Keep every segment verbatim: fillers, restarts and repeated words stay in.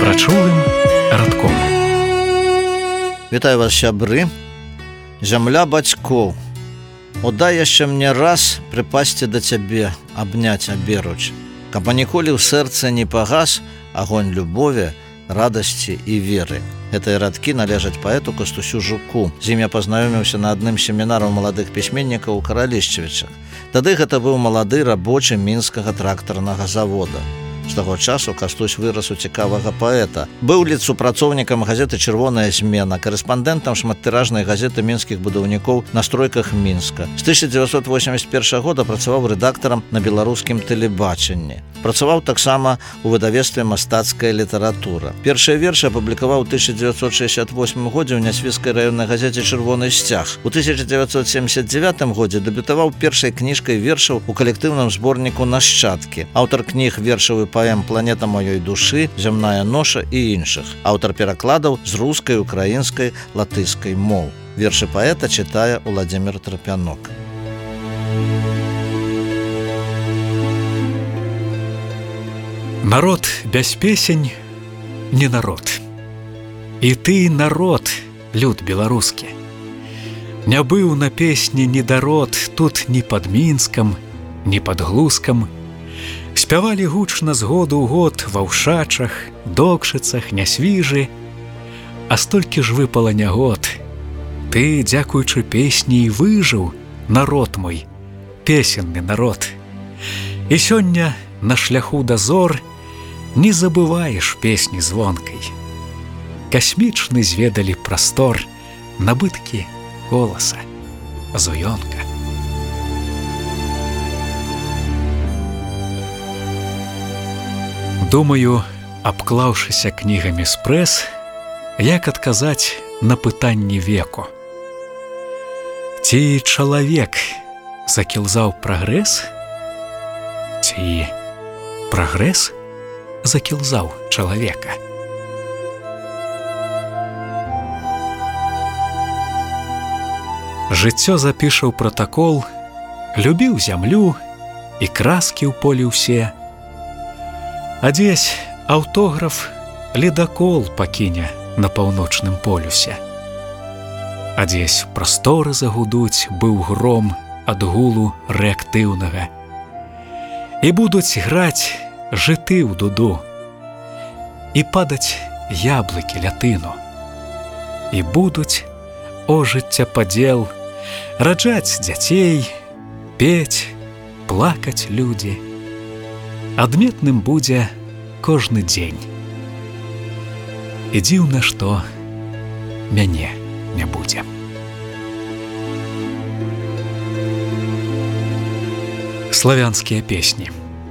прачулым радком. Вітаю вас, сябры. Зямля бацькоў, удай яшчэ мне раз прыпасці да цябе, абняць аберуч, каб ніколі ў сэрцы не пагас агонь любові, радасці і веры. Гэтыя радкі належаць паэту Кастусю Жуку. З ім я пазнаёміўся на адным семінару маладых пісьменнікаў у Каралішчавічах. Тады гэта быў малады рабочы мінскага трактарнага завода. З таго часу Кастусь вырас у цікавага паэта. Быў літсупрацоўнікам газеты «Чырвоная змена», карэспандэнтам шматтыражнай газеты мінскіх будаўнікоў на стройках Мінска. З тысяча дзевяцьсот восемьдесят першага года працаваў рэдактарам на беларускім тэлебачанні. Працаваў таксама у выдавецтве «Мастацкая літаратура». Першыя вершы апублікаваў у тысяча дзевяцьсот шэсцьдзясят восьмым годзе ў Нясвіцкай раённай газеце «Чырвоны сцяг». У тысяча дзевяцьсот семьдесят девятым годзе дэбютаваў першай кніжкай вершаў у калектыўным зборніку «Нашчадкі». Аўтар кніг вершаў і паэм «Планета маёй душы», «Зямная ноша» і іншых. Аўтар перакладаў з рускай, украінскай, латышскай моў. Вершы паэта чытае Уладзімір Трапянок. Народ без песень не народ. І ты народ, люд беларускі. Не быў на песні недарод тут ні пад Мінскам, ні пад Глускам. Спявалі гучна з году ў год ва ўшачах, докшыцах, нясвіжы. А столькі ж выпала нягод. Ты, дзякуючы песні, і выжыў, народ мой, песенны народ. І сёння на шляху да зор не забываеш песні звонкай. Касмічны зведалі прастор, набыткі голаса, зуёнка. Думаю, абклаўшыся кнігамі з прэс, як адказаць на пытанні веку. Ці чалавек закілзаў прагрэс? Ці прагрэс закілзаў чалавека? Жыццё запіша ў пратакол, любіў зямлю і краскі ў полі ўсе. А дзесь аўтограф ледакол пакіне на паўночным полюсе. А дзесь прасторы загудуць, быў гром ад гулу рэактыўнага. І будуць граць жыты ў дуду, і падаць яблыкі ля тыну. І будуць, о жыццяпадзел, раджаць дзяцей, пець, плакаць людзі. Адметным будзе кожны дзень. І дзіўна, што мяне не будзе. Славянскія песні.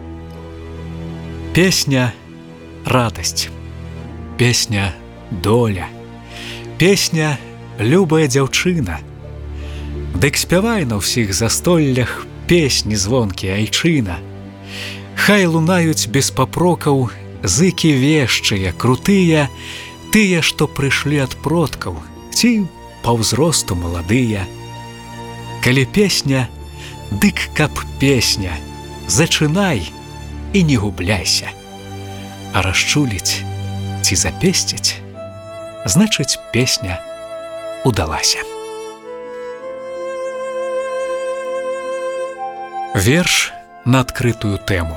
Песня – радасць, песня – доля, песня – любая дзяўчына. Дык спявай на ўсіх застоллях песні звонкія айчына. Хай лунаюць без папрокаў зыкі вешчыя, крутыя, тыя, што прыйшлі ад продкаў, ці па ўзросту маладыя. Калі песня, дык каб песня, зачынай і не губляйся. А расчуліць ці запесціць, значыць, песня удалася. Верш на адкрытую тэму.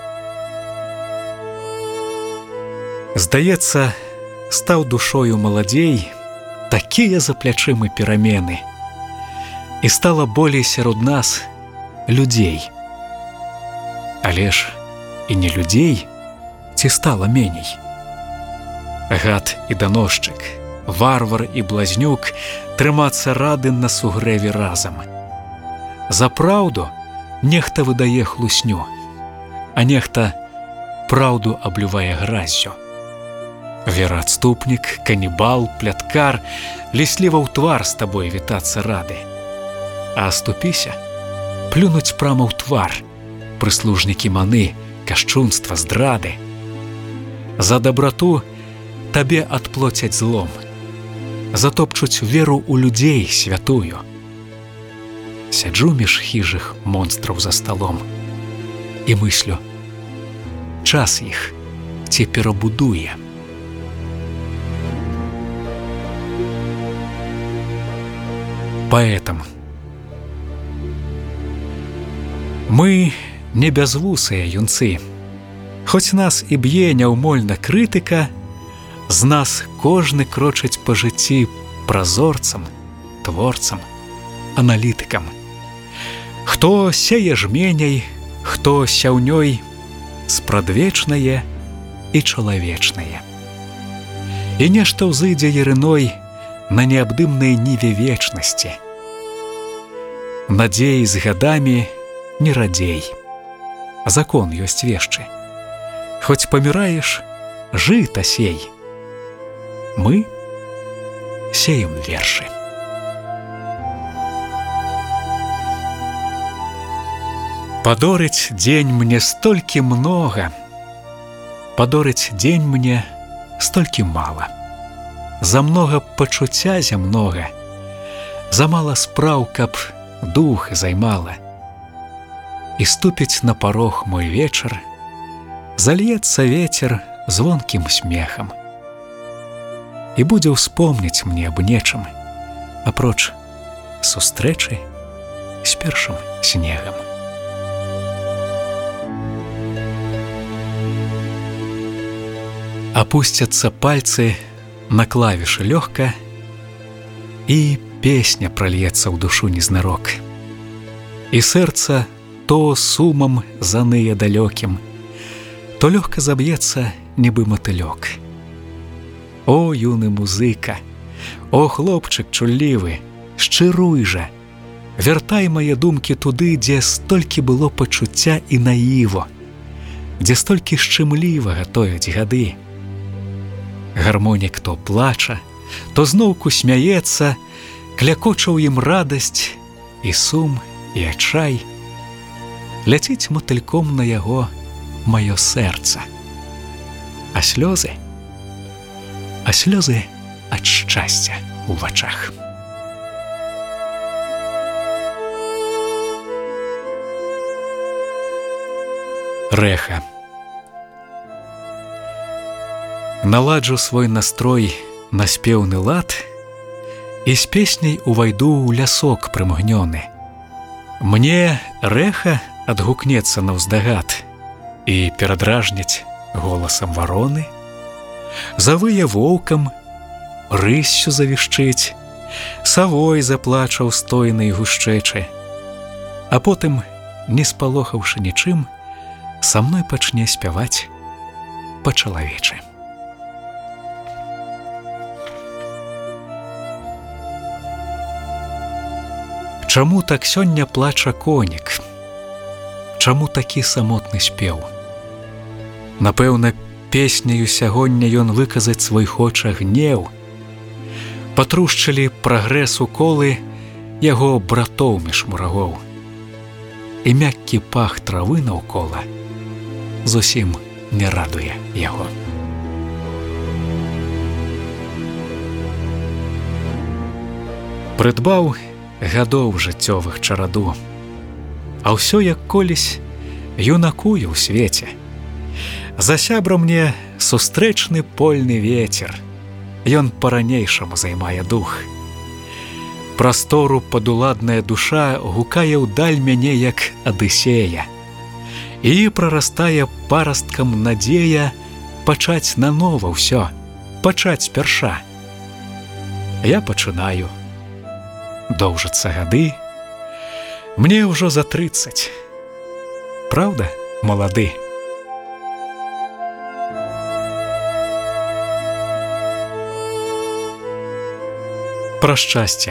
Здаецца, стаў душою маладзей, такія за плячымі перамены. І стала болей сярод нас людзей. Але ж і не людзей, ці стала меней. Гад і даносчык, варвар і блазнюк трымацца рады на сугрэве разам. За праўду нехта выдае хлусню, а нехта праўду аблювае граззю. Вераадступнік, канібал, пляткар лісліва ў твар з табой вітацца рады. А аступіся, плюнуць прама ў твар прыслужнікі маны, кашчунства, здрады. За дабрату табе адплоцяць злом, затопчуць веру ў людзей святую. Сяджу між хіжых монстраў за сталом і мыслю, час іх ці перабудуе паэтам. Мы не бязвусыя юнцы. Хоць нас і б'е няўмольна крытыка, з нас кожны крочыць па жыцці празорцам, творцам, аналітыкам. Хто сее жменяй, хто сяўнёй, спрадвечнае і чалавечнае. І нешта ўзыдзе ярыной на неабдымнай ніве вечнасці. Надзей з гадамі не радзей. Закон ёсць вешчы. Хоць паміраеш, жыта сей. Мы сеем вершы. Падорыць дзень мне столькі многа, падорыць дзень мне столькі мала. За многа пачуцця зямнога, замала спраў, каб дух займала. І ступіць на парог мой вечар, зальецца вецер звонкім смехам. І будзе ўспомніць мне аб нечым, апроч сустрэчы з першым снегам. Апусцяцца пальцы на клавішы лёгка, і песня прольецца ў душу незнарок. І сэрца то сумам заныя далёкім, то лёгка заб'ецца, нібы матылёк. О, юны музыка, о, хлопчык чуллівы, шчыруй жа, вяртай мае думкі туды, дзе столькі было пачуцця і наіво, дзе столькі шчымлівага тояць гады. Гармонік то плача, то зноўку смяецца, клякоча ў ім радасць і сум, і адчай. Ляціць матыльком на яго маё сэрца. А слёзы, а слёзы ад шчасця ў вачах. Рэха. Наладжу свой настрой на спеўны лад і з песняй увайду ў лясок прымгнёны. Мне рэха адгукнецца наўздагад і перадражніць голасам вароны, завые воўкам, рыссю завішчыць, савой заплача ў стойнай гушчэчы, а потым, не спалохаўшы нічым, са мной пачне спяваць па-чалавечы. Чаму так сёння плача конік? Чаму такі самотны спеў? Напэўна, песняю сягоння ён выказаць свой хоча гнеў. Патрушчылі прагрэс уколы яго братоў між мурагоў. І мяккі пах травы наўкола зусім не радуе яго. Прыдбаў гадоў жыццёвых чараду, а ўсё як колісь юнакуе ў свеце. За сябра мне сустрэчны польны вецер, ён па-ранейшаму займае дух. Прастору падуладная душа гукае ўдаль мяне як Адысея, і прарастае парасткам надзея пачаць нанова ўсё, пачаць спярша. Я пачынаю. Доўжацца гады, мне ўжо за трыццаць. Праўда, малады? Пра шчасце.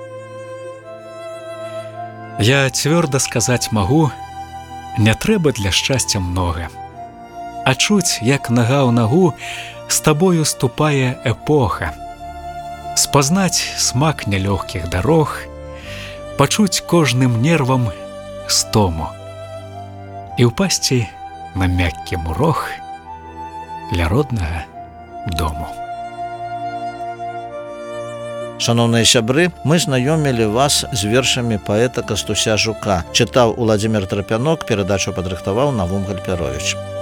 Я цвёрда сказаць магу, не трэба для шчасця многа. А чуць, як нага ў нагу з табою ступае эпоха. Спазнаць смак нялёгкіх дарог, пачуць кожным нервам стому і ўпасці на мяккі мурог ля роднага дому. Шановныя сябры, мы знаёмілі вас з вершамі паэта Кастуся Жука. Чытаў Уладзімір Трапянок, перадачу падрыхтаваў Навум Гальперовіч.